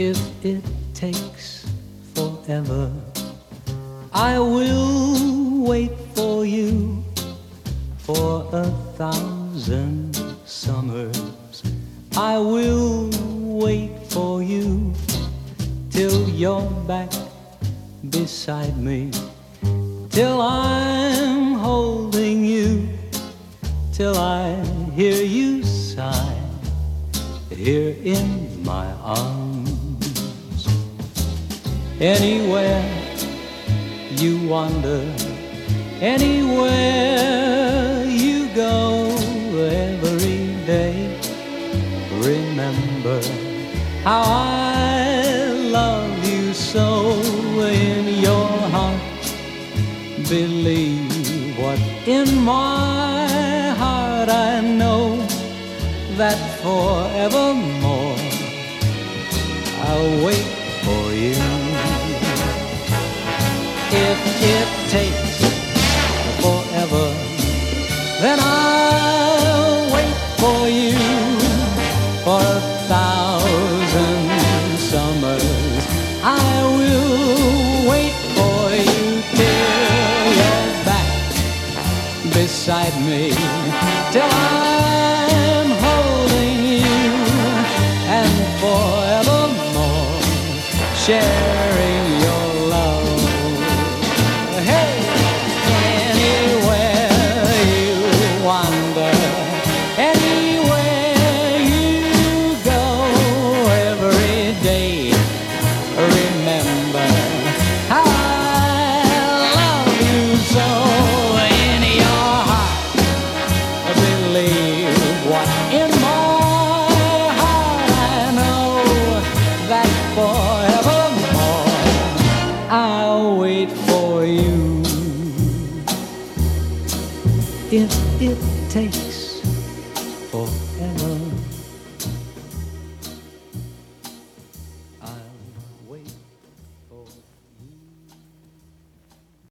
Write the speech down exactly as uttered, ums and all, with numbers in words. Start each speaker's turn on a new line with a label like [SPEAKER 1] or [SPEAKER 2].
[SPEAKER 1] If it takes forever, I will wait for you for a thousand summers. I will wait for you till you're back beside me, till I'm holding you, till I hear you sigh here in my arms. Anywhere you wander, anywhere you go, every day remember how I love you so. In your heart believe what in my heart I know, that forevermore I'll wait for you. If it takes forever, then I'll wait for you for a thousand summers. I will wait for you till you're back beside me, till I'm holding you, and forevermore sharing your love. Hey, anywhere you wander, anywhere you go, every day remember how I love you so. In your heart believe what in my heart I know, that forevermore I'll wait for you. If it takes